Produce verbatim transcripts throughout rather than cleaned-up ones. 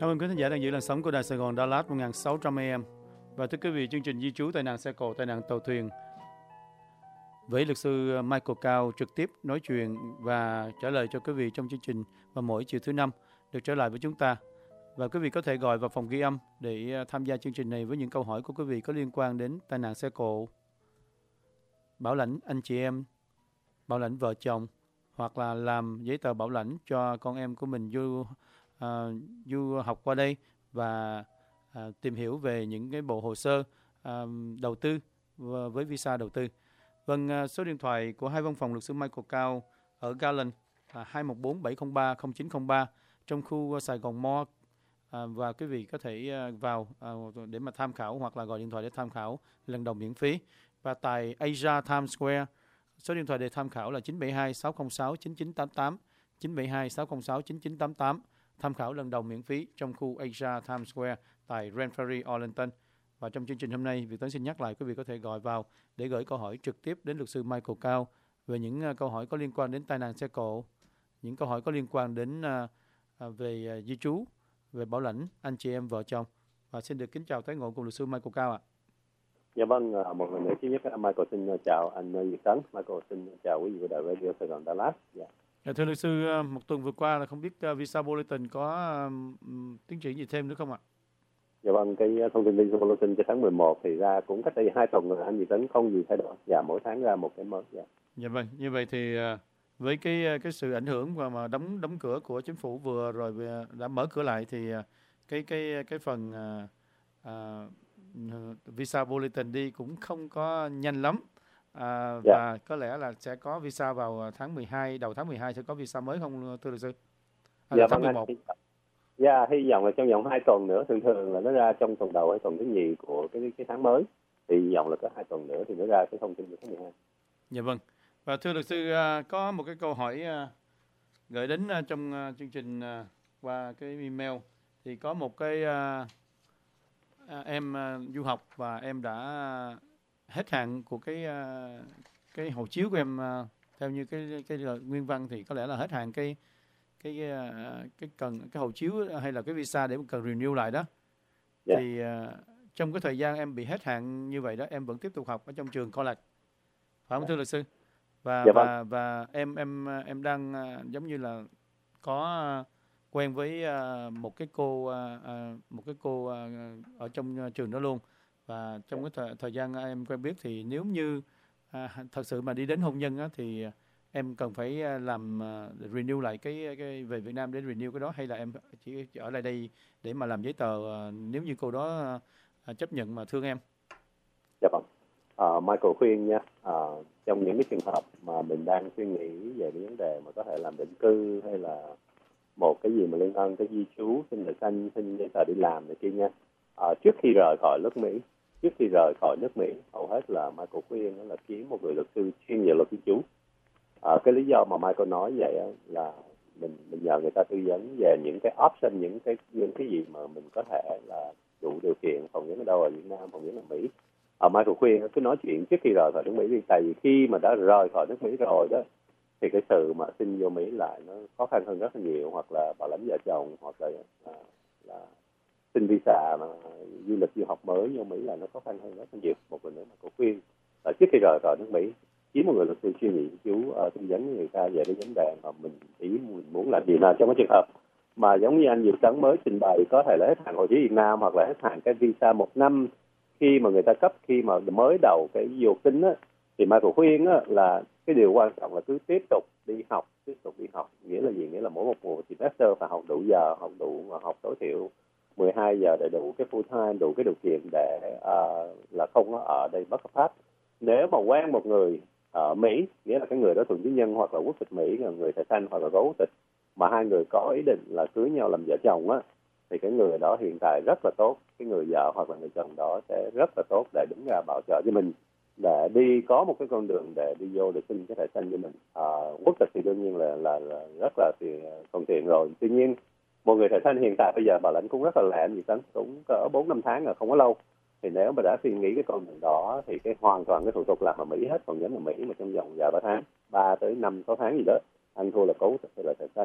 Cảm ơn quý thính giả đang giữ làn sóng của Đài Sài Gòn Đà Lạt một nghìn sáu trăm a em. Và thưa quý vị, chương trình di trú tai nạn xe cộ, tai nạn tàu thuyền với luật sư Michael Cao trực tiếp nói chuyện và trả lời cho quý vị trong chương trình vào mỗi chiều thứ năm được trở lại với chúng ta. Và quý vị có thể gọi vào phòng ghi âm để tham gia chương trình này với những câu hỏi của quý vị có liên quan đến tai nạn xe cộ, bảo lãnh anh chị em, bảo lãnh vợ chồng, hoặc là làm giấy tờ bảo lãnh cho con em của mình du, uh, du học qua đây và uh, tìm hiểu về những cái bộ hồ sơ uh, đầu tư với visa đầu tư. Vâng, uh, số điện thoại của hai văn phòng luật sư Michael Cao ở Garland là hai một bốn bảy không ba không chín không ba trong khu Sài Gòn Mall. À, và quý vị có thể uh, vào uh, để mà tham khảo hoặc là gọi điện thoại để tham khảo lần đầu miễn phí. Và tại Asia Times Square, số điện thoại để tham khảo là chín bảy hai sáu không sáu chín chín tám tám, chín bảy hai sáu không sáu chín chín tám tám, tham khảo lần đầu miễn phí trong khu Asia Times Square tại Grand Ferry, Arlington. Và trong chương trình hôm nay, Việt Tuấn xin nhắc lại quý vị có thể gọi vào để gửi câu hỏi trực tiếp đến luật sư Michael Cao về những uh, câu hỏi có liên quan đến tai nạn xe cộ, những câu hỏi có liên quan đến uh, uh, về uh, di trú, về bảo lãnh anh chị em vợ chồng. Và xin được kính chào tái ngộ cùng luật sư Michael Cao ạ. Dạ vâng, một lần nữa thứ nhất Michael xin chào anh Việt Tấn, Michael xin chào quý vị của đài Radio Sài Gòn Đà Lạt. Dạ. Dạ, thưa luật sư, một tuần vừa qua là không biết visa bulletin có um, tiến triển gì thêm nữa không ạ? Dạ vâng, cái thông tin visa bulletin cho tháng mười một thì ra cũng cách đây hai tuần rồi, anh Việt Tấn không gì thay đổi. Dạ, mỗi tháng ra một cái mới. Dạ. Dạ vâng, như vậy thì với cái cái sự ảnh hưởng và mà đóng đóng cửa của chính phủ vừa rồi đã mở cửa lại thì cái cái cái phần uh, uh, visa bulletin đi cũng không có nhanh lắm. À, dạ. Và có lẽ là sẽ có visa vào tháng mười hai, đầu tháng mười hai sẽ có visa mới không thưa luật sư? À, dạ, tháng vâng, mười một. Dạ, hy vọng là trong vòng hai tuần nữa, thường thường là nó ra trong tuần đầu hay tuần thứ nhì của cái cái tháng mới. Thì hy vọng là có hai tuần nữa thì nó ra cái thông tin của tháng mười hai. Dạ vâng. Và thưa luật sư, có một cái câu hỏi gửi đến trong chương trình qua cái email. Thì có một cái em du học và em đã hết hạn của cái cái hộ chiếu của em, theo như cái cái nguyên văn thì có lẽ là hết hạn cái cái cái cần cái hộ chiếu hay là cái visa để cần renew lại đó. Yeah. Thì trong cái thời gian em bị hết hạn như vậy đó, em vẫn tiếp tục học ở trong trường college, phải không yeah. thưa luật sư? Và dạ và vâng. và em em em đang giống như là có quen với một cái cô một cái cô ở trong trường đó luôn. Và trong cái thời, thời gian em quen biết thì nếu như à, thật sự mà đi đến hôn nhân á, thì em cần phải làm uh, renew lại cái, cái về Việt Nam để renew cái đó, hay là em chỉ ở lại đây để mà làm giấy tờ uh, nếu như cô đó uh, chấp nhận mà thương em? Dạ vâng. Uh, Michael khuyên nha, uh, trong những cái trường hợp mà mình đang suy nghĩ về cái vấn đề mà có thể làm định cư hay là một cái gì mà liên quan tới di trú, xin đợt xanh, xin giấy tờ đi làm này kia nha. Uh, trước khi rời khỏi nước Mỹ, trước khi rời khỏi nước Mỹ, hầu hết là Michael khuyên là kiếm một người luật sư chuyên về luật di trú. À, cái lý do mà Michael nói vậy là mình mình nhờ người ta tư vấn về những cái option, những cái những cái gì mà mình có thể là đủ điều kiện phỏng vấn ở đâu, ở Việt Nam, phỏng vấn ở Mỹ. À, Michael khuyên cứ nói chuyện trước khi rời khỏi nước Mỹ đi, tại vì khi mà đã rời khỏi nước Mỹ rồi đó thì cái sự mà xin vô Mỹ lại nó khó khăn hơn rất là nhiều, hoặc là bảo lãnh vợ chồng, hoặc là, là, là xin visa mà du lịch du học mới vô Mỹ là nó khó khăn hơn rất là nhiều. Một lần nữa Michael khuyên là trước khi rời khỏi nước Mỹ kiếm một người luật sư chuyên nghiệp chú uh, tư vấn người ta về cái vấn đề mà mình ý mình muốn làm gì. Nào trong cái trường hợp mà giống như anh Việt Tấn mới trình bày, có thể là hết hạn hộ chiếu Việt Nam hoặc là hết hạn cái visa một năm khi mà người ta cấp, khi mà mới đầu cái du tính á, thì Michael khuyên á, là cái điều quan trọng là cứ tiếp tục đi học, tiếp tục đi học. Nghĩa là gì? Nghĩa là mỗi một mùa semester phải học đủ giờ, học đủ và học tối thiểu mười hai giờ để đủ cái full time, đủ cái điều kiện để uh, là không có ở đây bất hợp pháp. Nếu mà quen một người ở Mỹ, nghĩa là cái người đó thuần chứng nhân hoặc là quốc tịch Mỹ, là người thẻ xanh hoặc là có quốc tịch, mà hai người có ý định là cưới nhau làm vợ chồng á, thì cái người đó hiện tại rất là tốt, cái người vợ hoặc là người chồng đó sẽ rất là tốt để đứng ra bảo trợ cho mình, để đi có một cái con đường để đi vô để xin cái thẻ xanh cho mình. À, quốc tịch thì đương nhiên là là, là rất là tiền còn tiền rồi. Tuy nhiên một người thẻ xanh hiện tại bây giờ bảo lãnh cũng rất là lẹ, gì cũng cỡ bốn năm tháng rồi, không có lâu. Thì nếu mà đã suy nghĩ cái con đường đó thì cái hoàn toàn cái thủ tục làm ở Mỹ hết, còn nhấn ở Mỹ mà trong vòng vài ba tháng, ba tới năm sáu tháng gì đó, ăn thua là cố hay là thẻ xanh.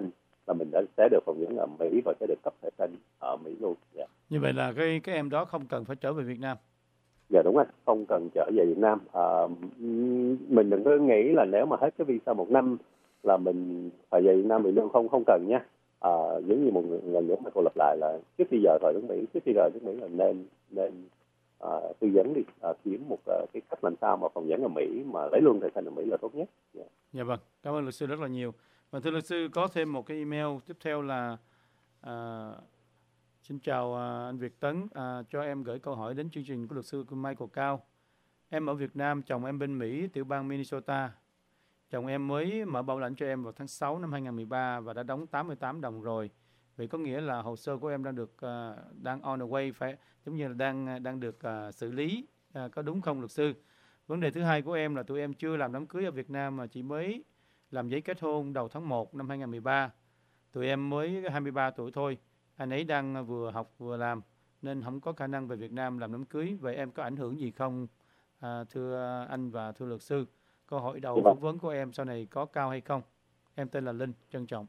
là mình đã sẽ được phỏng vấn ở Mỹ và sẽ được cấp thẻ xanh ở Mỹ luôn. Yeah. Như vậy là cái cái em đó không cần phải trở về Việt Nam. Dạ đúng rồi, không cần trở về Việt Nam. À, mình đừng có nghĩ là nếu mà hết cái visa một năm là mình phải về Việt Nam mình luôn, không không cần nha. À, giống như một lần nữa mà cô lặp lại là trước khi giờ rời nước Mỹ, trước khi rời nước Mỹ là nên nên à, tư vấn đi, à, kiếm một à, cái cách làm sao mà phỏng vấn ở Mỹ mà lấy luôn thẻ xanh ở Mỹ là tốt nhất. Yeah. Dạ vâng, cảm ơn luật sư rất là nhiều. Và thưa luật sư, có thêm một cái email tiếp theo là à, xin chào à, anh Việt Tấn, à, cho em gửi câu hỏi đến chương trình của luật sư của Michael Cao. Em ở Việt Nam, chồng em bên Mỹ, tiểu bang Minnesota. Chồng em mới mở bảo lãnh cho em vào tháng sáu năm hai không một ba và đã đóng tám mươi tám đồng rồi. Vậy có nghĩa là hồ sơ của em đang được uh, đang on the way, phải giống như là đang đang được uh, xử lý, uh, có đúng không luật sư? Vấn đề thứ hai của em là tụi em chưa làm đám cưới ở Việt Nam mà chỉ mới làm giấy kết hôn đầu tháng một năm hai không một ba. Tụi em mới hai mươi ba tuổi thôi. Anh ấy đang vừa học vừa làm nên không có khả năng về Việt Nam làm đám cưới. Vậy em có ảnh hưởng gì không, à, thưa anh và thưa luật sư? Câu hỏi đầu Dạ vâng. phỏng vấn của em sau này có cao hay không? Em tên là Linh, trân trọng.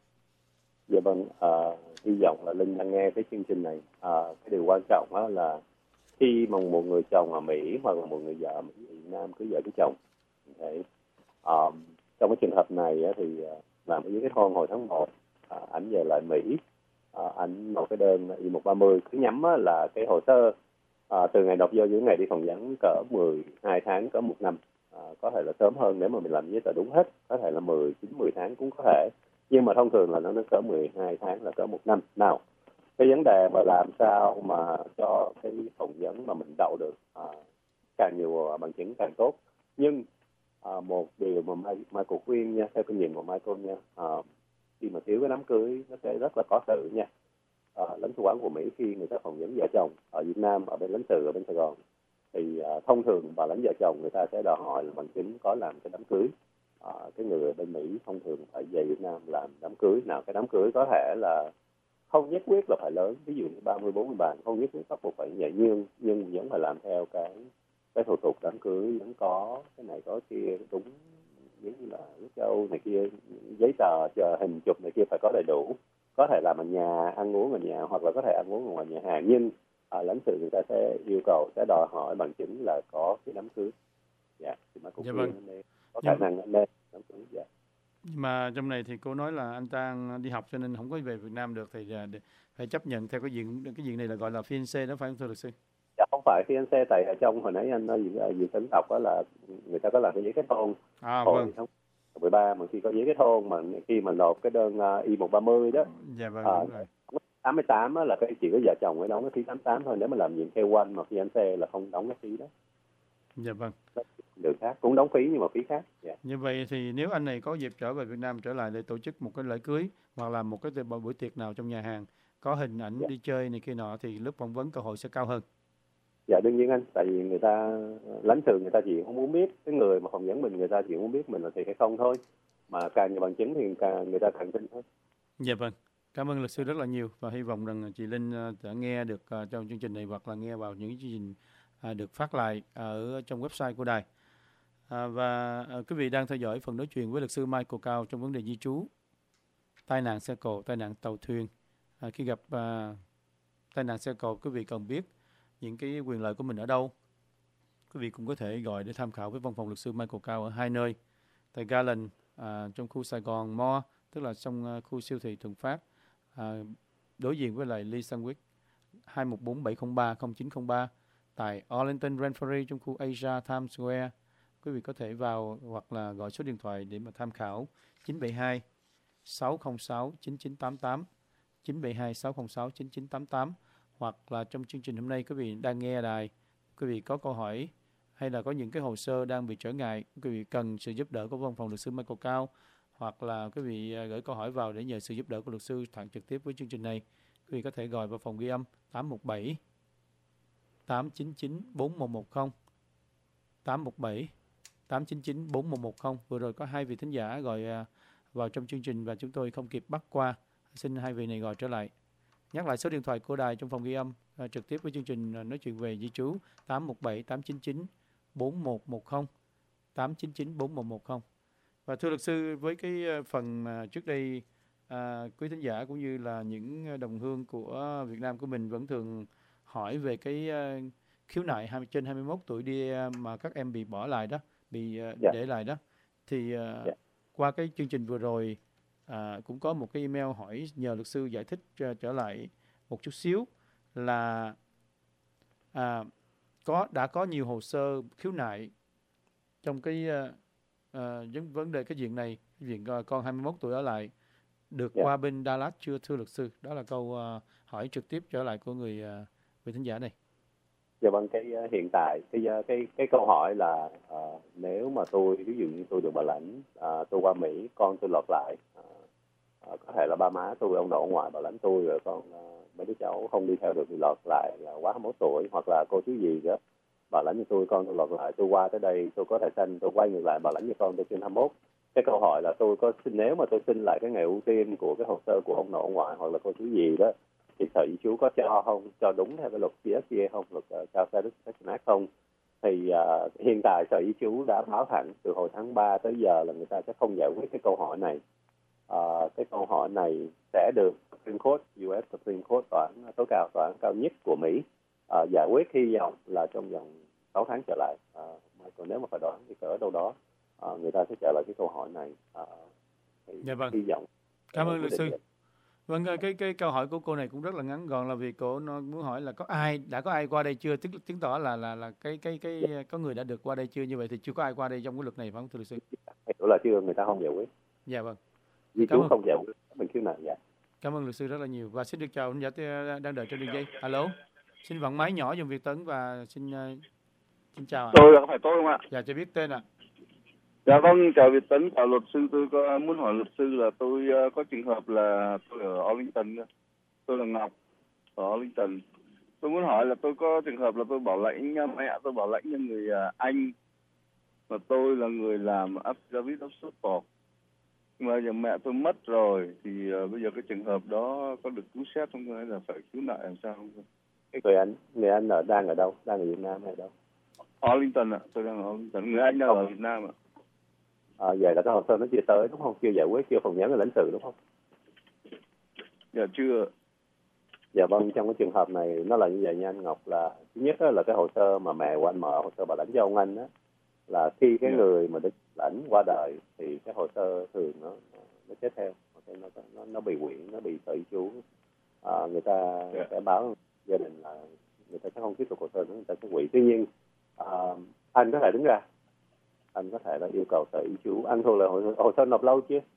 Dạ vâng, à, hy vọng là Linh đang nghe cái chương trình này. À, cái điều quan trọng đó là khi mà một người chồng ở Mỹ hoặc là một người vợ ở Mỹ Việt Nam cứ vợ với chồng, thì um, trong cái trường hợp này á, thì uh, làm cái giấy kết hôn hồi tháng một, uh, ảnh về lại Mỹ, uh, ảnh nộp cái đơn I một ba mươi, cứ nhắm á, là cái hồ sơ uh, từ ngày nộp vô những ngày đi phỏng vấn cỡ mười hai tháng, cỡ một năm, uh, có thể là sớm hơn nếu mà mình làm giấy tờ đúng hết, có thể là mười chín mười tháng cũng có thể, nhưng mà thông thường là nó nó cỡ mười hai tháng là cỡ một năm. Nào, cái vấn đề mà làm sao mà cho cái phỏng vấn mà mình đậu được à, càng nhiều bằng chứng càng tốt. Nhưng à, một điều mà Michael khuyên nha, theo kinh nghiệm của Michael nha, à, khi mà thiếu cái đám cưới nó sẽ rất là có sự nha. À, lãnh sự quán của Mỹ khi người ta phỏng vấn vợ chồng ở Việt Nam, ở bên lãnh sự ở bên Sài Gòn, thì à, thông thường bà lãnh vợ chồng người ta sẽ đòi hỏi là bằng chứng có làm cái đám cưới. À, cái người ở bên Mỹ thông thường phải về Việt Nam làm đám cưới. Nào, cái đám cưới có thể là không nhất quyết là phải lớn, ví dụ như ba mươi bốn mươi bàn, không nhất quyết bắt buộc phải nhẹ nhương, nhưng vẫn phải làm theo cái cái thủ tục đám cưới, vẫn có cái này có kia đúng, giống như là nước châu này kia, giấy tờ chờ hình chụp này kia phải có đầy đủ. Có thể làm ở nhà, ăn uống ở nhà, hoặc là có thể ăn uống ở ngoài nhà hàng, nhưng ở lãnh sự người ta sẽ yêu cầu, sẽ đòi hỏi bằng chứng là có cái đám cưới. Dạ, thì mà cũng Dạ vâng. có khả năng nên đám cưới. Dạ. Nhưng mà trong này thì cô nói là anh ta đi học cho nên không có về Việt Nam được, thì phải chấp nhận theo cái diện cái diện này là gọi là fiancé đó, phải không thưa luật sư? Dạ không phải fiancé, tại ở trong hồi nãy anh nói gì gì tính đọc đó là người ta có làm cái giấy kết hôn À hồi vâng. tháng mười ba, mà khi có giấy kết hôn mà khi mà nộp cái đơn I một ba mươi đó, dạ vâng, à, đúng rồi. tám mươi tám là cái chỉ có vợ chồng mới đóng cái phí tám mươi tám thôi. Nếu mà làm diện K một mà fiancé là không đóng cái phí đó. Dạ vâng. Được khác cũng đóng phí nhưng mà phí khác. Yeah. Như vậy thì nếu anh này có dịp trở về Việt Nam trở lại để tổ chức một cái lễ cưới hoặc là một cái buổi tiệc nào trong nhà hàng có hình ảnh Yeah. đi chơi này kia nọ thì lúc phỏng vấn cơ hội sẽ cao hơn. Dạ đương nhiên anh, tại vì người ta lãnh sự người ta chỉ không muốn biết cái người mà phỏng vấn mình, người ta chỉ muốn biết mình là thiệt hay không thôi, mà càng nhiều bằng chứng thì càng người ta càng tin thôi. Dạ vâng, cảm ơn luật sư rất là nhiều và hy vọng rằng chị Linh đã nghe được trong chương trình này hoặc là nghe vào những chương trình được phát lại ở trong website của đài. À, và à, quý vị đang theo dõi phần nói chuyện với luật sư Michael Cao trong vấn đề di trú, tai nạn xe cộ, tai nạn tàu thuyền. À, khi gặp à, tai nạn xe cộ, quý vị cần biết những cái quyền lợi của mình ở đâu. Quý vị cũng có thể gọi để tham khảo với văn phòng luật sư Michael Cao ở hai nơi, tại Garland à, trong khu Sài Gòn Mall, tức là trong uh, khu siêu thị Thuận Phát, à, đối diện với lại Lee Sandwich, hai một bốn bảy không ba không chín không ba, tại Arlington Renfrew trong khu Asia Times Square. Quý vị có thể vào hoặc là gọi số điện thoại để mà tham khảo chín bảy hai sáu không sáu chín chín tám tám, chín bảy hai sáu không sáu chín chín tám tám, hoặc là trong chương trình hôm nay quý vị đang nghe đài, quý vị có câu hỏi hay là có những cái hồ sơ đang bị trở ngại, quý vị cần sự giúp đỡ của văn phòng luật sư Michael Cao, hoặc là quý vị gửi câu hỏi vào để nhờ sự giúp đỡ của luật sư thẳng trực tiếp với chương trình này, quý vị có thể gọi vào phòng ghi âm tám một bảy tám chín chín bốn một một không, tám một bảy tám chín chín bốn một một không. Vừa rồi có hai vị thính giả gọi vào trong chương trình và chúng tôi không kịp bắt qua, xin hai vị này gọi trở lại. Nhắc lại số điện thoại của đài trong phòng ghi âm à, trực tiếp với chương trình nói chuyện về di trú tám một bảy tám chín chín bốn một một không, tám chín chín bốn một một không. Và thưa luật sư, với cái phần mà trước đây à, quý thính giả cũng như là những đồng hương của Việt Nam của mình vẫn thường hỏi về cái uh, khiếu nại hai mươi trên hai mươi mốt tuổi đi uh, mà các em bị bỏ lại đó, bị uh, Dạ, để lại đó. Thì uh, dạ, qua cái chương trình vừa rồi à, cũng có một cái email hỏi nhờ luật sư giải thích uh, trở lại một chút xíu là à, có đã có nhiều hồ sơ khiếu nại trong cái uh, uh, vấn đề cái chuyện này, cái chuyện uh, con hai mươi mốt tuổi ở lại được dạ. qua bên Dallas chưa thưa luật sư? Đó là câu uh, hỏi trực tiếp trở lại của người uh, người thính giả này. Dạ vâng, cái uh, hiện tại cái uh, cái cái câu hỏi là uh, nếu mà tôi ví dụ như tôi được bảo lãnh, uh, tôi qua Mỹ, con tôi lọt lại, uh, uh, có thể là ba má tôi, ông nội ông ngoại bảo lãnh tôi, rồi con uh, mấy đứa cháu không đi theo được thì lọt lại là quá hai mươi mốt tuổi, hoặc là cô chú gì đó bảo lãnh cho tôi, con tôi lọt lại, tôi qua tới đây tôi có thẻ xanh, tôi quay ngược lại bảo lãnh cho con tôi trên hai mươi mốt. Cái câu hỏi là tôi có xin, nếu mà tôi xin lại cái ngày ưu tiên của cái hồ sơ của ông nội ông ngoại hoặc là cô chú gì đó, thì sở di trú có cho không, cho đúng theo cái luật xê ét xê không, luật uh, Child Status Protection Act không? Thì uh, hiện tại sở di trú đã báo thẳng từ hồi tháng ba tới giờ là người ta sẽ không giải quyết cái câu hỏi này. Uh, cái câu hỏi này sẽ được Supreme Court, u ét Supreme Court, tòa án tối cao, tòa án cao nhất của Mỹ uh, giải quyết, hy vọng là trong vòng sáu tháng trở lại. Uh, còn nếu mà phải đoán thì cỡ đâu đó uh, người ta sẽ trả lời cái câu hỏi này. Uh, thì Dạ vâng. hy vọng. Cảm ơn uh, luật sư. Vâng, cái cái câu hỏi của cô này cũng rất là ngắn gọn, là vì cô nó muốn hỏi là có ai đã có ai qua đây chưa, tức chứng tỏ là là là cái cái cái có người đã được qua đây chưa, như vậy thì chưa có ai qua đây trong cái luật này phải không thưa luật sư? Hiểu là chưa, người ta không giải quyết. Dạ vâng. Di trú không giải quyết mình khiếu nại. Dạ. Cảm ơn luật sư rất là nhiều và xin được chào khán giả đang đợi trên đường dây. Alo, xin vặn máy nhỏ dùng Việt Tấn và xin uh, xin chào ạ. Tôi là phải tôi không ạ? Dạ, cho biết tên ạ. Dạ vâng, chào Việt Tấn, chào luật sư. Tôi có muốn hỏi luật sư là tôi uh, có trường hợp là tôi ở Arlington, tôi là Ngọc ở Arlington. Tôi muốn hỏi là tôi có trường hợp là tôi bảo lãnh mẹ tôi bảo lãnh cho người uh, Anh, và tôi là người làm affidavit of support. Nhưng mà giờ mẹ tôi mất rồi thì uh, bây giờ cái trường hợp đó có được cứu xét không, hay là phải cứu nại làm sao không? Người Anh, người Anh ở đang ở đâu? Đang ở Việt Nam hay ở đâu? Arlington ạ, tôi đang ở Arlington. Người Anh đang ở Việt Nam ạ. À, vậy là cái hồ sơ nó chưa tới đúng không? Chưa giải quyết, chưa phần nhắn người lãnh sự đúng không? Dạ chưa. Dạ vâng, trong cái trường hợp này nó là như vậy nha anh Ngọc, là thứ nhất là cái hồ sơ mà mẹ của anh mở, hồ sơ bảo lãnh cho ông anh đó, là khi cái Yeah. người mà được lãnh qua đời thì cái hồ sơ thường nó nó chết theo, nó nó nó bị quyển, nó bị sở di trú, à, người ta Yeah. sẽ báo gia đình là người ta sẽ không tiếp tục hồ sơ nữa, người ta sẽ hủy. Tuy nhiên à, anh có thể đứng ra, anh có thể là yêu cầu sở di trú. Anh thuộc là hồ, hồ sơ nộp lâu chưa?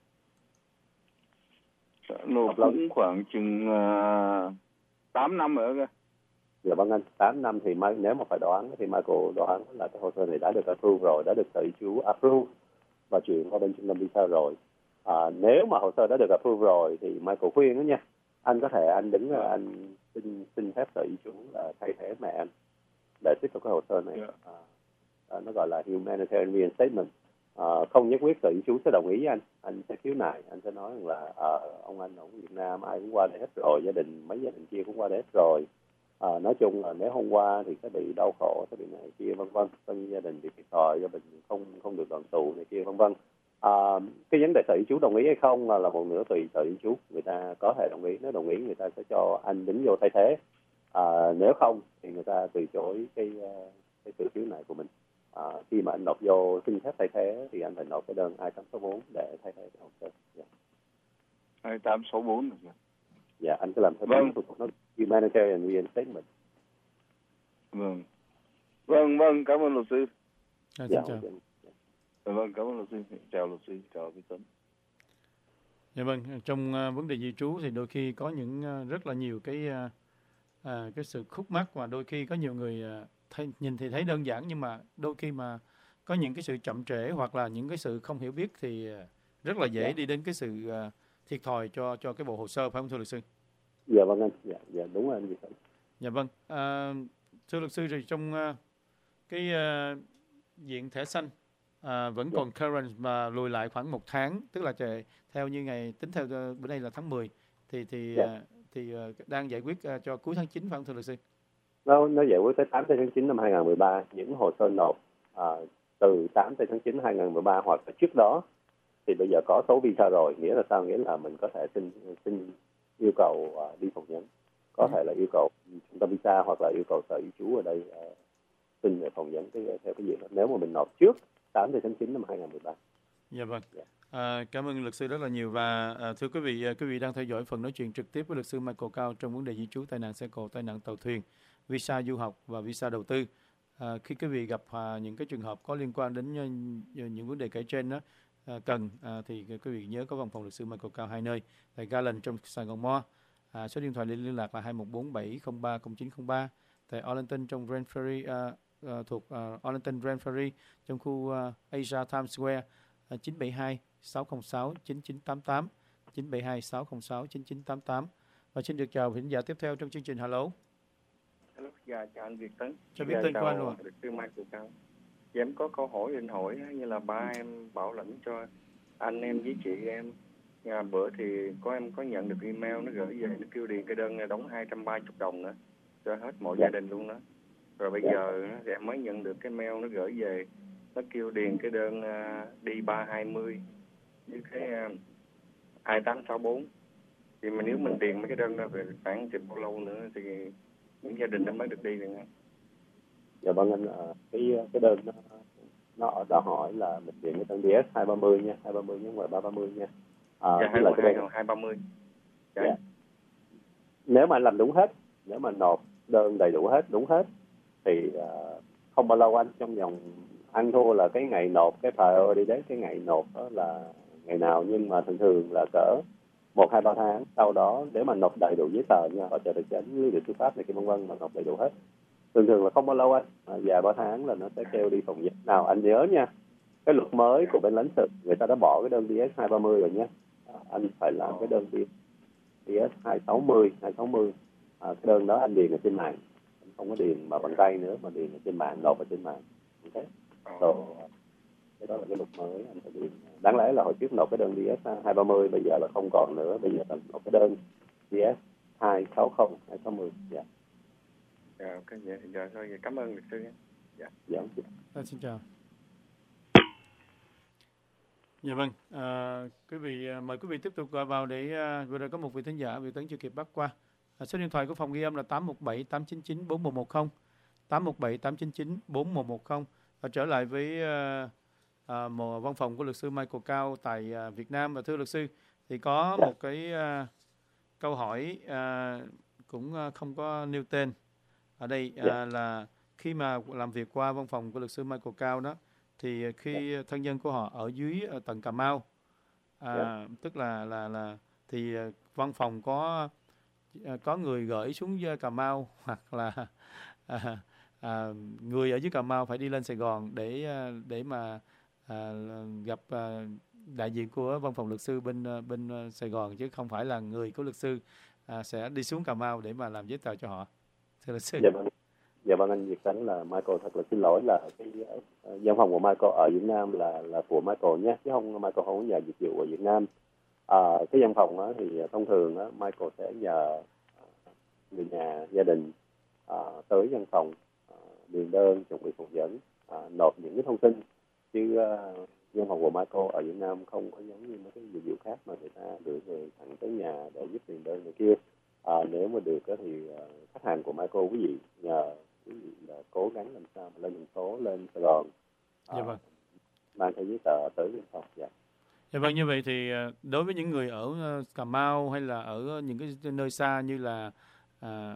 Nộp cũng khoảng chừng uh, tám năm rồi cơ. Dạ vâng anh, tám năm thì mai, nếu mà phải đoán thì Michael đoán là cái hồ sơ này đã được approve rồi, đã được sở di trú approve và chuyển qua bên trung tâm visa rồi. À, nếu mà hồ sơ đã được approve rồi thì Michael khuyên đó nha, anh có thể anh đứng ra anh xin xin phép sở di trú là thay thế mẹ anh để tiếp tục cái hồ sơ này. Yeah. À, à, nó gọi là humanitarian reinstatement. À, không nhất quyết sở di trú sẽ đồng ý với anh, anh sẽ khiếu nại, anh sẽ nói rằng là à, ông anh ở Việt Nam ai cũng qua đây hết rồi, gia đình mấy gia đình kia cũng qua đây hết rồi. À, nói chung là nếu hôm qua thì sẽ bị đau khổ, sẽ bị này kia vân vân, coi như gia đình bị thiệt thòi, gia đình không không được đoàn tụ này kia vân vân. À, cái vấn đề sở di trú đồng ý hay không là, là một nửa tùy sở di trú, người ta có thể đồng ý, nếu đồng ý người ta sẽ cho anh đứng vô thay thế. À, nếu không thì người ta từ chối cái cái sự khiếu nại của mình. À, khi mà anh nộp vô xin phép thay thế thì anh phải nộp cái đơn hai tám sáu bốn để thay thế cái hồ sơ. Yeah. hai tám sáu bốn được rồi. Dạ, anh cứ làm theo Vâng. thủ tục nó humanitarian reinstatement. Vâng. Vâng, vâng, cảm ơn luật sư. À, xin Dạ, chào. Dạ, vâng, cảm ơn luật sư. Chào luật sư, chào Việt Tấn. Dạ vâng, trong uh, vấn đề di trú thì đôi khi có những uh, rất là nhiều cái uh, uh, cái sự khúc mắc, và đôi khi có nhiều người uh, thấy, nhìn thì thấy đơn giản, nhưng mà đôi khi mà có những cái sự chậm trễ hoặc là những cái sự không hiểu biết thì uh, rất là dễ dạ. đi đến cái sự uh, thiệt thòi cho cho cái bộ hồ sơ, phải không thưa luật sư? Dạ vâng anh, dạ, dạ đúng rồi anh Việt Tấn. Dạ vâng, à, thưa luật sư, thì trong uh, cái uh, diện thẻ xanh à, vẫn Dạ. còn current mà lùi lại khoảng một tháng, tức là trời, theo như ngày tính theo uh, bữa nay là tháng mười, thì thì Dạ. uh, thì uh, đang giải quyết uh, cho cuối tháng chín, phải không thưa luật sư? Nó nó giải quyết tới tám tháng chín năm hai không một ba, những hồ sơ nộp à, từ tám tháng chín năm hai không một ba hoặc là trước đó Thì bây giờ có số visa rồi, nghĩa là sao? Nghĩa là mình có thể xin xin yêu cầu uh, đi phỏng vấn, có thể là yêu cầu trung tâm visa hoặc là yêu cầu sở di trú ở đây uh, xin để phỏng vấn cái theo cái gì đó. Nếu mà mình nộp trước tám tháng chín năm hai nghìn không trăm mười ba. Dạ vâng. À, cảm ơn luật sư rất là nhiều. Và à, thưa quý vị, quý vị đang theo dõi phần nói chuyện trực tiếp với luật sư Michael Cao trong vấn đề di trú, tai nạn xe cộ, tai nạn tàu thuyền, visa du học và visa đầu tư. À, khi quý vị gặp à, những cái trường hợp có liên quan đến uh, những vấn đề kể trên đó, à, cần à, thì quý vị nhớ có văn phòng luật sư Michael Cao hai nơi, tại Garland trong Sài Gòn Mo. À, số điện thoại liên lạc là hai một bốn bảy không ba không chín không ba, tại Arlington trong Grand Ferry, uh, uh, thuộc uh, Arlington Grand Ferry trong khu uh, Asia Times Square, uh, chín bảy hai sáu không sáu chín chín tám tám, chín bảy hai sáu không sáu chín chín tám tám. Và xin được chào khán giả tiếp theo trong chương trình. Hello. Hello, dạ, chào anh Việt Tấn. Cho biết tên của anh rồi. Luật sư Michael Cao. Dạ, em có câu hỏi định hỏi như là ba em bảo lãnh cho anh em với chị em. Nhà bữa thì có em có nhận được email nó gửi về, nó kêu điền cái đơn đóng hai trăm ba mươi đồng nữa cho hết mọi gia đình luôn đó. Rồi bây giờ thì em mới nhận được cái mail nó gửi về, nó kêu điền cái đơn D ba hai mươi với cái hai tám sáu bốn. Thì mà nếu mình điền mấy cái đơn đó về khoảng chừng bao lâu nữa thì những gia đình nó mới được đi được không? Dạ vâng anh, cái cái đơn nó nó đã hỏi là mình điền cái đơn D S hai ba mươi nha, hai ba mươi chứ không phải ba ba mươi nha. À, dạ, hai ba mươi, hai ba mươi. Dạ. Dạ. Nếu mà anh làm đúng hết, nếu mà nộp đơn đầy đủ hết, đúng hết thì uh, không bao lâu anh, trong vòng ăn thua là cái ngày nộp, cái priority đấy, cái ngày nộp đó là ngày nào, nhưng mà thường thường là cỡ một hai ba tháng sau đó, nếu mà nộp đầy đủ giấy tờ nha, hỗ trợ tài chính, lý lịch tư pháp này kia vân vân, mà nộp đầy đủ hết, thường thường là không bao lâu anh, à, vài ba tháng là nó sẽ kêu đi phỏng vấn. Nào anh nhớ nha, cái luật mới của bên lãnh sự người ta đã bỏ cái đơn D S hai ba mươi rồi nhé, à, anh phải làm cái đơn D S hai sáu mươi, hai sáu mươi, à, cái đơn đó anh điền ở trên mạng, anh không có điền mà bằng tay nữa, mà điền ở trên mạng, nộp ở trên mạng. Ok, rồi cái đó là cái luật mới anh phải điền. Đáng lẽ là hồi trước nộp cái đơn D S hai ba mươi, bây giờ là không còn nữa, bây giờ là nộp cái đơn D S hai sáu không, hai sáu mươi. Dạ. Dạ, ok, dạ, dạ, thôi, dạ, cảm ơn luật sư. Dạ. Dạ. À, xin chào. Dạ vâng, à, quý vị mời quý vị tiếp tục gọi vào để uh, vừa rồi có một vị thính giả Việt Tấn chưa kịp bắt qua. À, số điện thoại của phòng ghi âm là tám một bảy tám chín chín bốn một một không, tám một bảy tám chín chín bốn một một không. Và trở lại với uh, uh, một văn phòng của luật sư Michael Cao tại uh, Việt Nam. Và thưa luật sư, thì có một cái uh, câu hỏi uh, cũng uh, không có nêu tên ở đây, uh, là khi mà làm việc qua văn phòng của luật sư Michael Cao đó, thì khi thân nhân của họ ở dưới ở tận Cà Mau, à, yeah. tức là là là thì văn phòng có có người gửi xuống Cà Mau, hoặc là à, à, người ở dưới Cà Mau phải đi lên Sài Gòn để để mà à, gặp à, đại diện của văn phòng luật sư bên bên Sài Gòn, chứ không phải là người của luật sư à, sẽ đi xuống Cà Mau để mà làm giấy tờ cho họ. Thưa luật sư. Dạ vâng. Dạ vâng anh Việt Tấn, là Michael thật là xin lỗi, là cái uh, văn phòng của Michael ở Việt Nam là là của Michael nhé, chứ không, Michael không có nhà dịch vụ ở Việt Nam. À, cái văn phòng đó thì thông thường đó, Michael sẽ nhờ uh, người nhà, gia đình uh, tới văn phòng, uh, điền đơn, chuẩn bị phỏng vấn, uh, nộp những cái thông tin, chứ uh, văn phòng của Michael ở Việt Nam không có giống như mấy cái dịch vụ khác mà người ta gửi về thẳng tới nhà để giúp điền đơn này kia. À, nếu mà được đó thì uh, khách hàng của Michael quý vị nhờ quý vị là cố gắng làm sao mà lên thành phố, lên Sài Gòn, uh, dạ vâng. mang theo giấy tờ tới văn phòng. Dạ. Dạ vâng, như vậy thì đối với những người ở Cà Mau hay là ở những cái nơi xa như là à,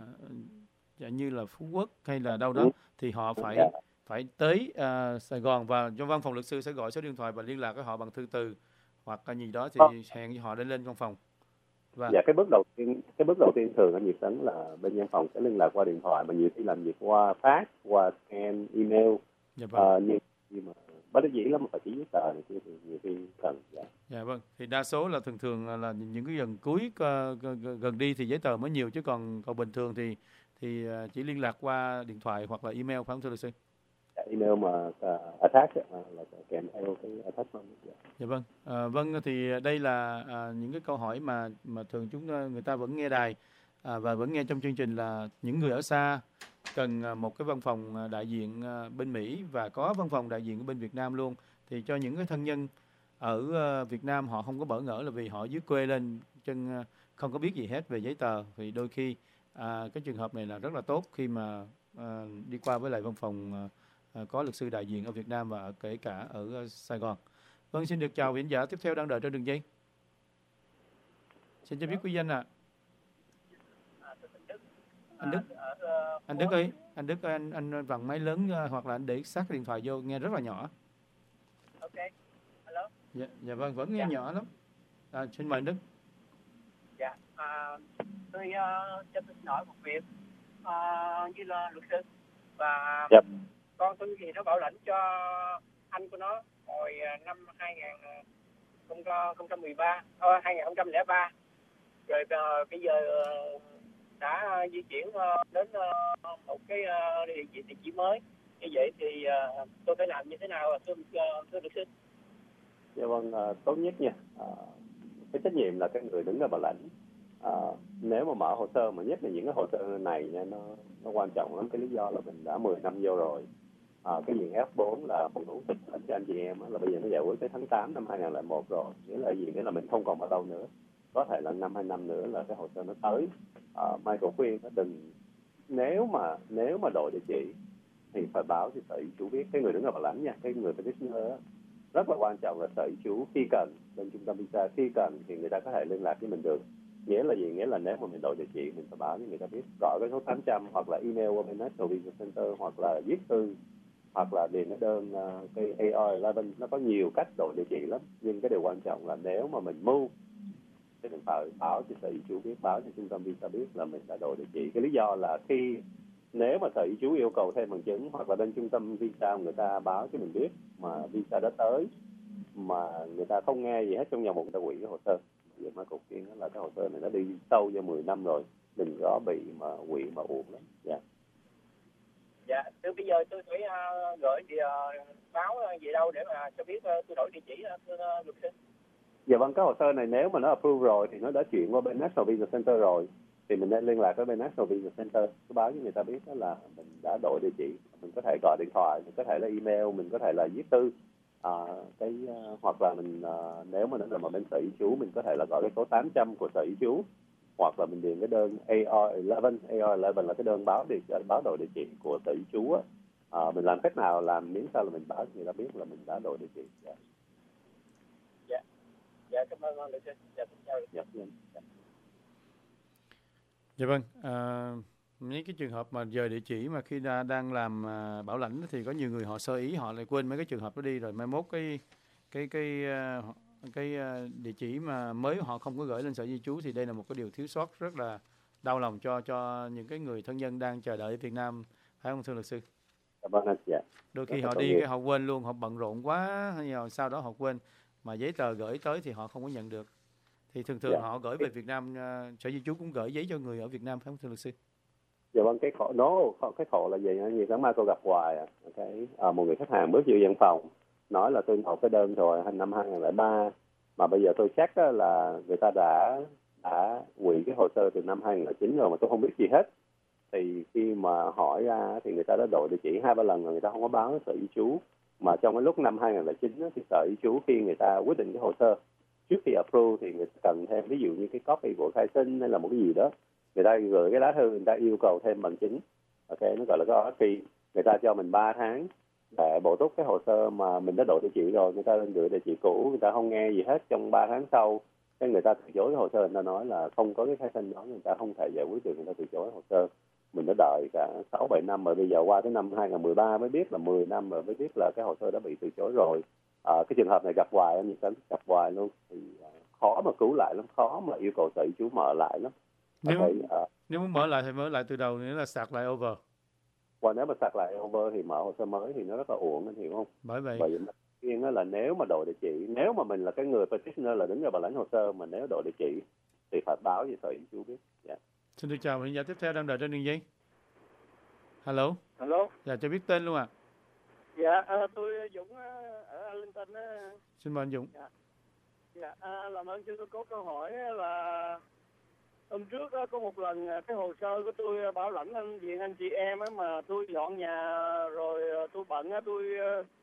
như là Phú Quốc hay là đâu đó, ừ. thì họ phải dạ. phải tới uh, Sài Gòn, và cho văn phòng luật sư sẽ gọi số điện thoại và liên lạc với họ bằng thư từ hoặc là gì đó, thì à. hẹn với họ để lên văn phòng. Và... Dạ, cái bước đầu tiên, cái bước đầu tiên thường anh Việt Tấn là bên văn phòng sẽ liên lạc qua điện thoại, mà nhiều khi làm việc qua fax, qua scan, email. Dạ vâng. À, nhưng, nhưng mà bất đắc dĩ lắm mà phải ký giấy tờ này kia thì nhiều khi cần. Dạ. Dạ vâng. Thì đa số là thường thường là những cái gần cuối gần đi thì giấy tờ mới nhiều, chứ còn còn bình thường thì thì chỉ liên lạc qua điện thoại hoặc là email, phải không thưa luật sư? Dạ, email mà uh, attach uh, là kèm theo cái attachment. Dạ. Dạ vâng. À, vâng, thì đây là à, những cái câu hỏi mà mà thường chúng người ta vẫn nghe đài à, và vẫn nghe trong chương trình, là những người ở xa cần một cái văn phòng đại diện bên Mỹ và có văn phòng đại diện ở bên Việt Nam luôn, thì cho những cái thân nhân ở ờ, Việt Nam họ không có bỡ ngỡ là vì họ dưới quê lên chân ờ, không có biết gì hết về giấy tờ, thì đôi khi à, cái trường hợp này là rất là tốt khi mà à, đi qua với lại văn phòng à, à, có luật sư đại diện ở Việt Nam và kể cả ở ờ, Sài Gòn. Vâng, xin được chào vị khán giả tiếp theo đang đợi trên đường dây. Xin cho biết quý danh ạ. Anh Đức, anh Đức ơi, anh Đức ơi, anh anh vặn máy lớn ờ, hoặc là anh để sát điện thoại vô nghe rất là nhỏ. Ok, hello. Dạ, dạ vâng, vẫn nghe Dạ. nhỏ lắm. À, xin mời anh Đức. Dạ, à, tôi uh, cho tôi xin hỏi một việc uh, như là luật sư và Yep. con tôi thì nó bảo lãnh cho anh của nó hồi uh, năm hai không một ba, uh, hai không không ba, rồi uh, bây giờ uh, đã di chuyển uh, đến uh, một cái uh, địa chỉ địa chỉ mới. Như vậy thì uh, tôi phải làm như thế nào thưa uh, thưa luật sư? Dạ vâng, à, tốt nhất nha. À, cái trách nhiệm là cái người đứng ra bảo lãnh. À, nếu mà mở hồ sơ, mà nhất là những cái hồ sơ này nha, nó nó quan trọng lắm. Cái lý do là mình đã mười năm vô rồi. À, cái diện F bốn là một thủ tục cho anh chị em á, là bây giờ nó giải quyết tới tháng tám năm hai không không một rồi. Nghĩa là gì? Nghĩa là mình không còn bao lâu nữa. Có thể là năm hai năm nữa là cái hồ sơ nó tới. À, Michael khuyên nó đừng, nếu mà nếu mà đổi địa chỉ thì phải báo cho sở di trú biết, cái người đứng ra bảo lãnh nha, cái người petitioner á, rất là quan trọng là sở di trú khi cần lên trung tâm visa, khi cần thì người ta có thể liên lạc với mình được. Nghĩa là gì? Nghĩa là nếu mà mình đổi địa chỉ mình phải báo cho người ta biết, gọi cái số tám trăm hoặc là email qua bên National Visa Center, hoặc là viết thư, hoặc là điền cái đơn uh, cái A R mười một. Nó có nhiều cách đổi địa chỉ lắm, nhưng cái điều quan trọng là nếu mà mình move thì mình phải báo cho sở di trú biết, báo cho trung tâm visa biết là mình đã đổi địa chỉ. Cái lý do là khi nếu mà sở di trú yêu cầu thêm bằng chứng, hoặc là bên trung tâm visa người ta báo cho mình biết mà visa đã tới mà người ta không nghe gì hết, trong vòng một người ta hủy cái hồ sơ. Vậy mà cục kiến là cái hồ sơ này nó đi sâu cho mười năm rồi, đừng có bị mà hủy mà uổng lắm. Dạ. Dạ, từ bây giờ tôi phải uh, gửi thì uh, báo về đâu để mà cho biết uh, tôi đổi địa chỉ uh, thưa uh, luật sư? Dạ vâng, cái hồ sơ này nếu mà nó approve rồi thì nó đã chuyển qua bên National Visa Center rồi, thì mình nên liên lạc với bên National Visa Center, cứ báo cho người ta biết đó là mình đã đổi địa chỉ. Mình có thể gọi điện thoại, mình có thể là email, mình có thể là viết thư, à, cái uh, hoặc là mình uh, nếu mà nó nằm ở bên sở di trú mình có thể là gọi cái số tám trăm của sở di trú, hoặc là mình điền cái đơn A R mười một. A R mười một là cái đơn báo địa báo đổi địa chỉ của sở di trú á. À, mình làm cách nào làm miễn sao là mình báo cho người ta biết là mình đã đổi địa chỉ. Yeah. Dạ, dạ cảm ơn luật sư. Dạ, chào luật sư. Yeah. Yeah. Dạ vâng, à, những cái trường hợp mà dời địa chỉ mà khi đã, đang làm à, bảo lãnh thì có nhiều người họ sơ ý, họ lại quên mấy cái trường hợp đó đi, rồi mai mốt cái cái cái cái, cái địa chỉ mà mới họ không có gửi lên sở di trú, thì đây là một cái điều thiếu sót rất là đau lòng cho cho những cái người thân nhân đang chờ đợi ở Việt Nam, phải không thưa luật sư? Cảm ơn anh. Dạ. Đôi khi họ đi cái họ quên luôn, họ bận rộn quá, hay là sau đó họ quên mà giấy tờ gửi tới thì họ không có nhận được. Thì thường thường yeah. họ gửi về Việt Nam, uh, sở di trú cũng gửi giấy cho người ở Việt Nam, phải không thưa luật sư? Dạ vâng, cái khổ nó no, cái khổ là gì? Nhiều tháng mai tôi gặp hoài à. Cái à, một người khách hàng bước vô văn phòng nói là tôi nộp cái đơn rồi năm hai không không ba, mà bây giờ tôi check là người ta đã đã hủy cái hồ sơ từ năm hai không không chín rồi mà tôi không biết gì hết. Thì khi mà hỏi ra thì người ta đã đổi địa chỉ hai ba lần rồi, người ta không có báo sở di trú. Mà trong cái lúc năm hai không không chín thì sở di trú khi người ta quyết định cái hồ sơ, trước khi approve thì người ta cần thêm ví dụ như cái copy của khai sinh hay là một cái gì đó, người ta gửi cái lá thư, người ta yêu cầu thêm bằng chứng. Ok, nó gọi là cái o ét pê. Người ta cho mình ba tháng để bổ túc cái hồ sơ mà mình đã đổi địa chỉ rồi, người ta lên gửi địa chỉ cũ, người ta không nghe gì hết. Trong ba tháng sau cái người ta từ chối cái hồ sơ, người ta nói là không có cái khai sinh đó, người ta không thể giải quyết được, người ta từ chối hồ sơ. Mình đã đợi cả sáu bảy năm rồi, bây giờ qua tới năm hai không một ba mới biết là mười năm rồi mới biết là cái hồ sơ đã bị từ chối rồi. À, cái trường hợp này gặp hoài, anh Nhật gặp hoài luôn, thì khó mà cứu lại lắm, khó mà yêu cầu sở di trú mở lại lắm. Nếu, okay, uh, nếu muốn mở lại thì mở lại từ đầu, nghĩa là sạc lại over. Và nếu mà sạc lại over thì mở hồ sơ mới thì nó rất là uổng, anh hiểu không? Bởi vậy. Bởi vì riêng là nếu mà đổi địa chỉ, nếu mà mình là cái người petitioner là đứng ra bảo lãnh hồ sơ, mà nếu đổi địa chỉ thì phải báo cho sở di trú biết. Yeah. Xin được chào khán giả tiếp theo đang đợi trên đường dây. Hello. Hello. Dạ, cho biết tên luôn ạ. À. Dạ, à, tôi Dũng ở Arlington. Xin mời anh Dũng. Dạ, dạ à, làm ơn cho tôi có câu hỏi là hôm trước đó, có một lần cái hồ sơ của tôi bảo lãnh anh viện anh chị em á, mà tôi dọn nhà rồi tôi bận á, tôi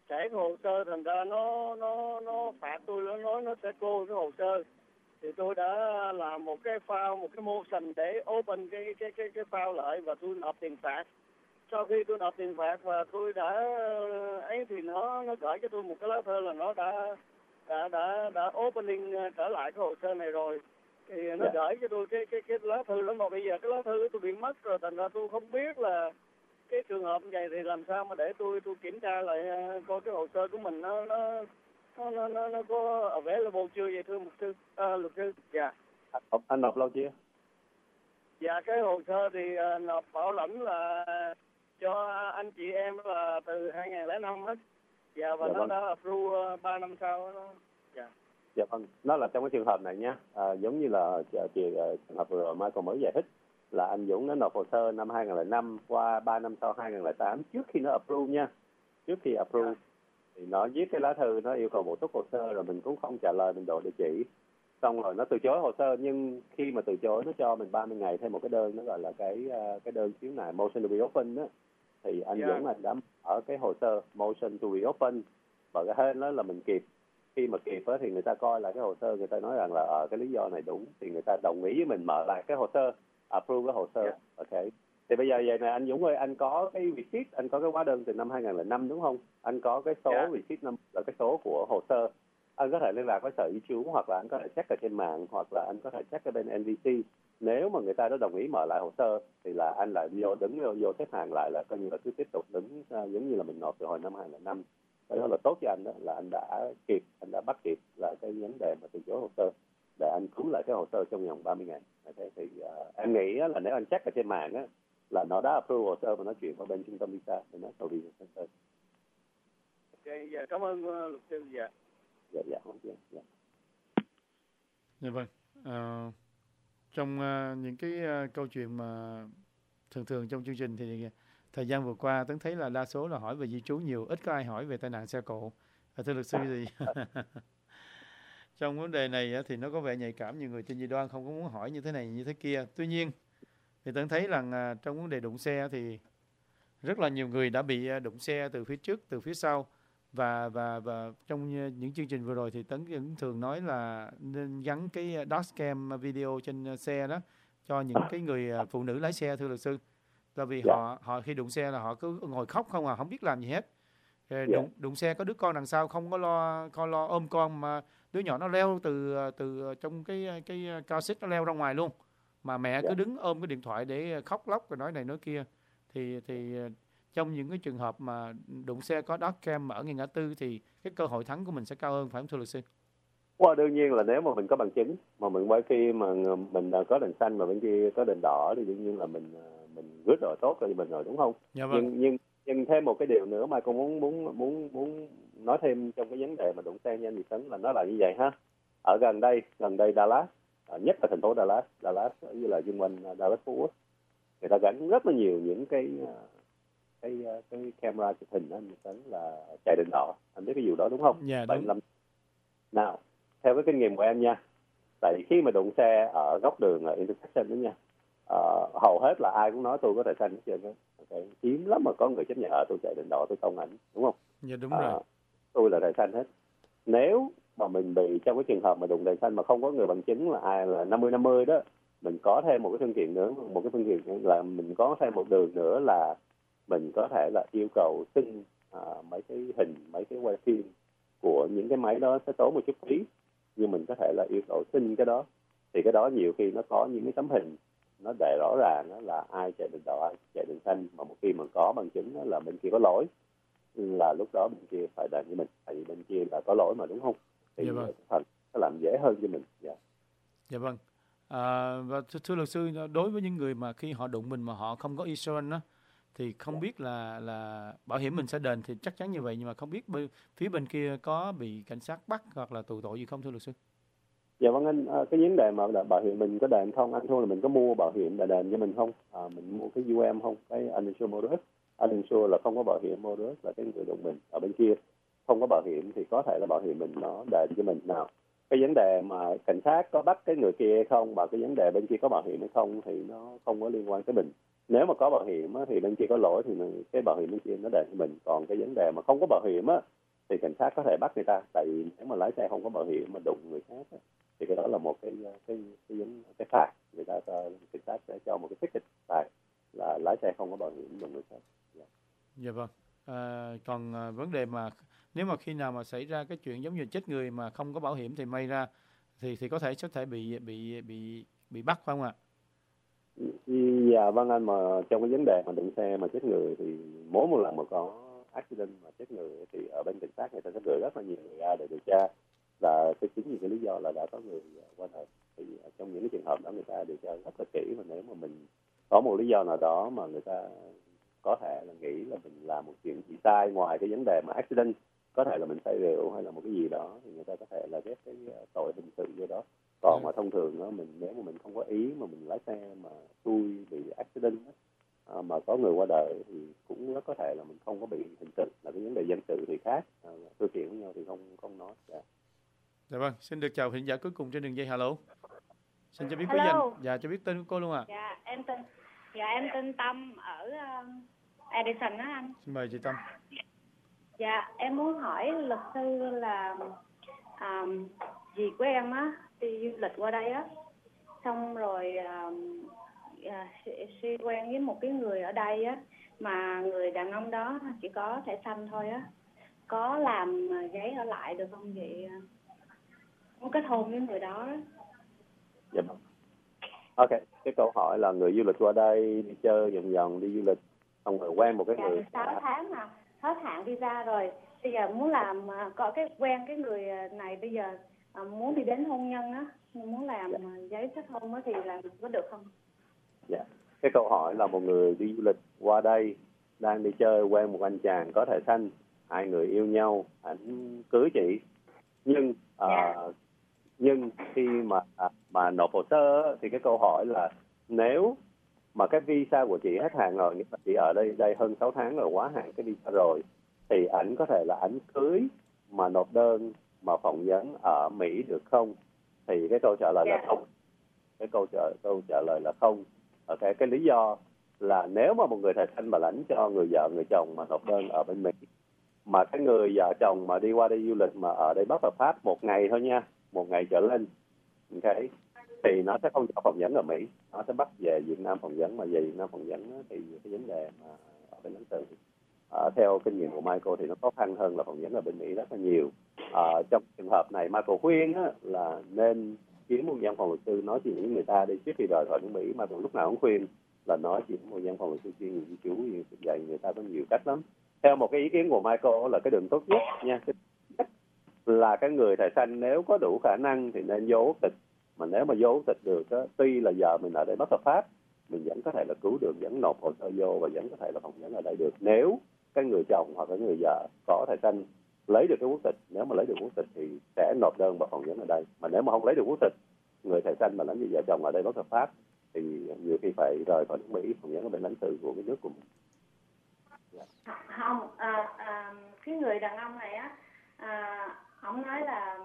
trễ cái hồ sơ, thành ra nó nó nó phạt tôi, nó nói nó sẽ cô cái hồ sơ. Thì tôi đã làm một cái file, một cái motion để open cái cái cái cái file lại và tôi nộp tiền phạt. Sau khi tôi nộp tiền phạt và tôi đã ấy thì nó nó gửi cho tôi một cái lá thư là nó đã đã đã đã opening trở lại cái hồ sơ này rồi. Thì nó yeah. gửi cho tôi cái cái cái lá thư đó, mà bây giờ cái lá thư tôi bị mất rồi, thành ra tôi không biết là cái trường hợp như vậy thì làm sao mà để tôi tôi kiểm tra lại coi cái hồ sơ của mình nó nó nó nó nó, nó có available chưa vậy thưa mục sư, à, luật sư. Dạ. Anh, anh nộp lâu chưa? Dạ cái hồ sơ thì uh, nộp bảo lãnh là cho anh chị em là từ hai nghìn lẻ năm hết. Dạ và dạ, nó vâng. đã approve uh, ba năm sau đó. Dạ. Dạ vâng, nó là trong cái trường hợp này nha, à, giống như là chị trường hợp vừa rồi Michael mới giải thích là anh Dũng nó nộp hồ sơ năm hai nghìn lẻ năm qua ba năm sau hai nghìn lẻ tám trước khi nó approve nha, trước khi approve. Dạ. Thì nó viết cái lá thư nó yêu cầu bổ túc hồ sơ rồi mình cũng không trả lời, mình đổ địa chỉ, xong rồi nó từ chối hồ sơ, nhưng khi mà từ chối nó cho mình ba mươi ngày thêm một cái đơn, nó gọi là cái cái đơn khiếu nại motion to reopen đó. Thì anh yeah. Dũng anh đã ở cái hồ sơ motion to reopen và cái hên đó là mình kịp, khi mà kịp đó, thì người ta coi lại cái hồ sơ, người ta nói rằng là ở cái lý do này đúng thì người ta đồng ý với mình mở lại cái hồ sơ, approve cái hồ sơ. Yeah. Ok. Thì bây giờ vậy này anh Dũng ơi, anh có cái receipt, anh có cái hóa đơn từ năm hai nghìn lẻ năm đúng không? Anh có cái số yeah. receipt năm là cái số của hồ sơ. Anh có thể liên lạc với sở di trú, hoặc là anh có thể check ở trên mạng, hoặc là anh có thể check ở bên en vê xê. Nếu mà người ta đã đồng ý mở lại hồ sơ thì là anh lại vô đứng vô, vô xếp hàng lại, là coi như là cứ tiếp tục đứng uh, giống như là mình nộp từ hồi năm hai nghìn lẻ năm. Đó là tốt cho anh đó, là anh đã kịp, anh đã bắt kịp là cái vấn đề mà từ chối hồ sơ để anh cứu lại cái hồ sơ trong vòng ba mươi ngày. Thế thì uh, em nghĩ là nếu anh check ở trên mạng á, là nó đã approve hồ sơ và nó chuyển qua bên trung tâm visa để nó sau đi hồ sơ. Ok, dạ cảm ơn uh, luật sư. Dạ. Dạ dạ dạ. Dạ, dạ vâng. À, trong uh, những cái uh, câu chuyện mà thường thường trong chương trình thì thời gian vừa qua Tấn thấy là đa số là hỏi về di trú nhiều, ít có ai hỏi về tai nạn xe cộ. À, thưa luật sư thì trong vấn đề này thì nó có vẻ nhạy cảm, nhiều người trên Di Đoan không có muốn hỏi như thế này như thế kia. Tuy nhiên thì Tấn thấy rằng uh, trong vấn đề đụng xe thì rất là nhiều người đã bị đụng xe từ phía trước, từ phía sau. Và, và, và trong những chương trình vừa rồi thì Tấn vẫn thường nói là nên gắn cái dashcam video trên xe đó cho những cái người phụ nữ lái xe, thưa luật sư. Tại vì yeah. họ họ khi đụng xe là họ cứ ngồi khóc không à, không biết làm gì hết. Đụng, yeah. đụng xe có đứa con đằng sau không có lo con lo ôm con, mà đứa nhỏ nó leo từ từ trong cái cái car seat, nó leo ra ngoài luôn. Mà mẹ yeah. cứ đứng ôm cái điện thoại để khóc lóc rồi nói này nói kia. Thì thì trong những cái trường hợp mà đụng xe có dashcam ở ngay ngã tư thì cái cơ hội thắng của mình sẽ cao hơn, phải không thưa luật sư? Well, đương nhiên là nếu mà mình có bằng chứng, mà mình quay khi mà mình có đèn xanh mà bên kia có đèn đỏ thì đương nhiên là mình mình rất rồi tốt cho mình rồi, đúng không? Dạ vâng. Nhưng nhưng nhưng thêm một cái điều nữa mà con muốn muốn muốn muốn nói thêm trong cái vấn đề mà đụng xe nhanh thì Tấn là nó là như vậy ha. Ở gần đây gần đây Dallas, nhất là thành phố Dallas, Dallas như là xung quanh Dallas Fort Worth, người ta gắn rất là nhiều những cái cái cái camera chụp hình đó, Tấn là chạy đèn đỏ. Anh biết cái điều đó đúng không? Dạ đúng. Nào, theo cái kinh nghiệm của em nha, tại khi mà đụng xe ở góc đường ở intersection đó nha, uh, hầu hết là ai cũng nói tôi có tài xanh hết trơn á. Okay. Hiếm lắm mà có người chấp nhận ở tôi chạy đèn đỏ tôi tông ảnh, đúng không? Dạ đúng uh, rồi. Tôi là tài xanh hết. Nếu mà mình bị trong cái trường hợp mà đụng đèn xanh mà không có người bằng chứng là ai là năm mươi năm mươi đó, mình có thêm một cái phương tiện nữa, một cái phương tiện nữa là mình có thêm một đường nữa là mình có thể là yêu cầu xin uh, mấy cái hình, mấy cái quay phim của những cái máy đó sẽ tốn một chút phí, nhưng mình có thể là yêu cầu xin cái đó. Thì cái đó nhiều khi nó có những cái tấm hình nó để rõ ràng đó là ai chạy đèn đỏ, ai chạy đèn xanh, mà một khi mà có bằng chứng đó là bên kia có lỗi, là lúc đó bên kia phải đền với mình, tại vì bên kia là có lỗi mà, đúng không? Thì dạ vâng. nó làm dễ hơn cho mình. Dạ, dạ vâng. À, và thưa, thưa luật sư, đối với những người mà khi họ đụng mình mà họ không có insurance đó, thì không yeah. biết là là bảo hiểm mình sẽ đền thì chắc chắn như vậy, nhưng mà không biết bên, phía bên kia có bị cảnh sát bắt hoặc là tù tội gì không thưa luật sư? Dạ vâng anh, cái vấn đề mà bảo hiểm mình có đền không, anh thua là mình có mua bảo hiểm để đền cho mình không? À, mình mua cái u em không, cái uninsured motorist. Uninsured là không có bảo hiểm, motorist là cái người đụng mình. Ở bên kia không có bảo hiểm thì có thể là bảo hiểm mình nó đền cho mình. Nào, cái vấn đề mà cảnh sát có bắt cái người kia hay không, và cái vấn đề bên kia có bảo hiểm hay không thì nó không có liên quan tới mình. Nếu mà có bảo hiểm á, thì bên kia có lỗi thì mình, cái bảo hiểm bên kia nó đền cho mình. Còn cái vấn đề mà không có bảo hiểm á, thì cảnh sát có thể bắt người ta. Tại vì nếu mà lái xe không có bảo hiểm mà đụng người khác á, thì cái đó là một cái cái cái cái, cái phạt. Người ta cảnh sát sẽ cho một cái ticket phạt là lái xe không có bảo hiểm đụng người khác. Yeah. Dạ vâng. À, còn à, vấn đề mà nếu mà khi nào mà xảy ra cái chuyện giống như chết người mà không có bảo hiểm thì may ra thì thì có thể có thể bị bị bị bị bắt phải không ạ? Dạ vâng anh, mà trong cái vấn đề mà đụng xe mà chết người thì mỗi một lần mà có accident mà chết người thì ở bên cảnh sát người ta sẽ gửi rất là nhiều người ra để điều tra, và cái chính vì cái lý do là đã có người qua đời. Thì trong những cái trường hợp đó người ta điều tra rất là kỹ, và nếu mà mình có một lý do nào đó mà người ta có thể là nghĩ là mình làm một chuyện gì sai ngoài cái vấn đề mà accident, có thể là mình say rượu hay là một cái gì đó, thì người ta có thể là ghép cái tội hình sự vô đó. Còn mà thông thường đó, mình nếu mà mình không có ý mà mình lái xe mà xui bị accident à, mà có người qua đời thì cũng rất có thể là mình không có bị hình sự, là cái vấn đề dân sự thì khác, à, thư kiện với nhau thì không không nói. Dạ. Dạ vâng, xin được chào hiện giả cuối cùng trên đường dây. Hello. Xin cho biết Hello. cái danh, dạ cho biết tên của cô luôn ạ. À. Dạ em tên Dạ em tên Tâm ở uh, Edison đó anh. Xin mời chị Tâm. Dạ em muốn hỏi luật sư là um, dì của em á đi du lịch qua đây á, xong rồi um, uh, suy quen với một cái người ở đây á, mà người đàn ông đó chỉ có thẻ xanh thôi á, có làm giấy ở lại được không vậy? Muốn kết hôn với người đó. Dạ. Ok, cái câu hỏi là người du lịch qua đây đi chơi vòng vòng đi du lịch xong rồi quen một cái dạ, người sáu tháng mà hết hạn visa rồi, bây giờ muốn làm có cái quen cái người này, bây giờ muốn đi đến hôn nhân á, muốn làm dạ. giấy kết hôn á thì làm có được không? Dạ, cái câu hỏi là một người đi du lịch qua đây đang đi chơi quen một anh chàng có thẻ xanh, hai người yêu nhau, ảnh cưới chị, nhưng dạ. uh, nhưng khi mà mà nộp hồ sơ thì cái câu hỏi là nếu mà cái visa của chị hết hạn rồi, nghĩa là chị ở đây đây hơn sáu tháng rồi, quá hạn cái visa rồi, thì ảnh có thể là ảnh cưới mà nộp đơn mà phỏng vấn ở Mỹ được không? Thì cái câu trả lời yeah. là không. Cái câu trả câu trả lời là không. Ok, cái lý do là nếu mà một người thầy xanh mà lãnh cho người vợ người chồng mà nộp đơn ở bên Mỹ, mà cái người vợ chồng mà đi qua đây du lịch mà ở đây bất hợp pháp một ngày thôi nha, một ngày trở lên, ok, thì nó sẽ không cho phỏng vấn ở Mỹ, nó sẽ bắt về Việt Nam phỏng vấn, mà về Việt Nam phỏng vấn thì cái vấn đề mà ở bên lãnh sự à, theo kinh nghiệm của Michael thì nó khó khăn hơn là phỏng vấn ở bên Mỹ rất là nhiều. À, trong trường hợp này Michael khuyên á, là nên kiếm một văn phòng luật sư nói chuyện với người ta đi trước khi rời khỏi nước Mỹ. Michael lúc nào cũng khuyên là nói chuyện với một văn phòng luật sư chuyên di trú, dạy người ta có nhiều cách lắm. Theo một cái ý kiến của Michael là cái đường tốt nhất nha, là cái người thầy xanh nếu có đủ khả năng thì nên vô quốc tịch, mà nếu mà vô quốc tịch được á, tuy là giờ mình ở đây bất hợp pháp, mình vẫn có thể là cứu được, vẫn nộp hồ sơ vô và vẫn có thể là phỏng vấn ở đây được, nếu cái người chồng hoặc cái người vợ có thầy xanh lấy được cái quốc tịch. Nếu mà lấy được quốc tịch thì sẽ nộp đơn và phỏng vấn ở đây, mà nếu mà không lấy được quốc tịch, người thầy xanh mà lãnh với vợ chồng ở đây bất hợp pháp thì nhiều khi phải rời khỏi nước Mỹ phỏng vấn ở bên lãnh sự của cái nước của mình. Yeah. Không, à, à, cái người đàn ông này á, à, ông nói là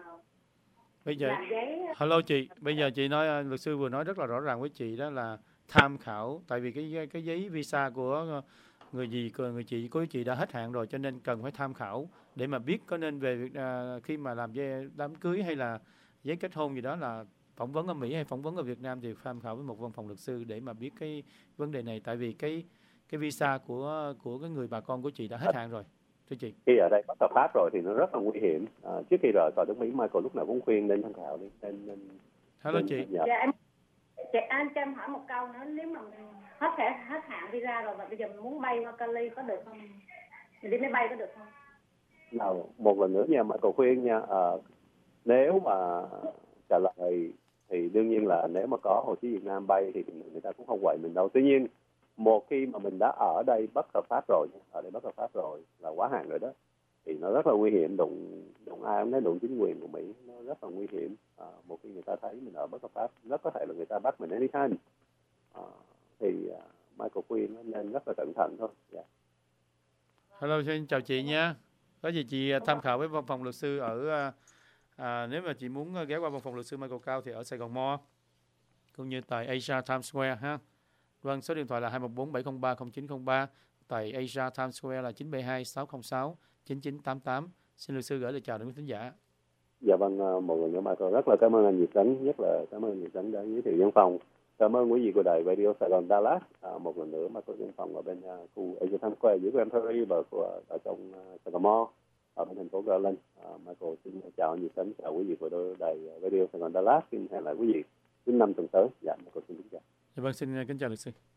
bây giờ làm giấy. Hello chị, bây giờ chị nói, luật sư vừa nói rất là rõ ràng với chị đó là tham khảo, tại vì cái cái giấy visa của người gì người chị của chị đã hết hạn rồi, cho nên cần phải tham khảo để mà biết có nên về à, khi mà làm giấy đám cưới hay là giấy kết hôn gì đó là phỏng vấn ở Mỹ hay phỏng vấn ở Việt Nam, thì tham khảo với một văn phòng luật sư để mà biết cái vấn đề này, tại vì cái cái visa của của cái người bà con của chị đã hết hạn rồi. Thưa chị, khi ở đây bất hợp pháp rồi thì nó rất là nguy hiểm. À, trước khi rời khỏi nước Mỹ, Michael lúc nào cũng khuyên nên tham khảo đi. Nên, nên, hello nên, chị. Dạ em, chị anh cho em hỏi một câu nữa, nếu mà mình hết thể hết hạn visa rồi và bây giờ mình muốn bay qua Cali có được không? Mình đi máy bay có được không? Nào, một lần nữa nha, Michael khuyên nha, à, nếu mà trả lời thì đương nhiên là nếu mà có Hồ Chí Việt Nam bay thì người ta cũng không quậy mình đâu. Tuy nhiên một khi mà mình đã ở đây bất hợp pháp rồi, ở đây bất hợp pháp rồi là quá hạn rồi đó, thì nó rất là nguy hiểm. Đụng đụng ai cũng thấy đụng chính quyền của Mỹ, nó rất là nguy hiểm. À, một khi người ta thấy mình ở bất hợp pháp, rất có thể là người ta bắt mình anytime. À, thì uh, Michael khuyên nên rất là cẩn thận thôi. Yeah. Hello, xin chào chị nha. Có gì chị tham khảo với văn phòng luật sư ở à, nếu mà chị muốn ghé qua văn phòng luật sư Michael Cao thì ở Sài Gòn Mall cũng như tại Asia Times Square ha. Vâng, số điện thoại là hai một bốn bảy không ba không chín không ba, tại Asia Times Square là chín bảy hai sáu không sáu, chín chín tám tám. Xin luật sư gửi lời chào đến quý thính giả. Dạ vâng, à, một lần nữa Michael rất là cảm ơn anh Nhật Tấn, nhất là cảm ơn anh Nhật Tấn đã giới thiệu văn phòng. Cảm ơn quý vị của đài Radio Sài Gòn Dallas. À, một lần nữa Michael văn phòng ở bên uh, khu Asia Times Square giữa Grand Prairie và của, ở trong uh, Sài Gòn Mall ở bên thành phố Garland. À, Michael xin chào anh Nhật Tấn, chào quý vị của đài Radio Sài Gòn Dallas. Xin hẹn lại quý vị thứ năm tuần tới. Dạ, Michael xin kính chào. Dạ vâng, xin kính chào luật sư.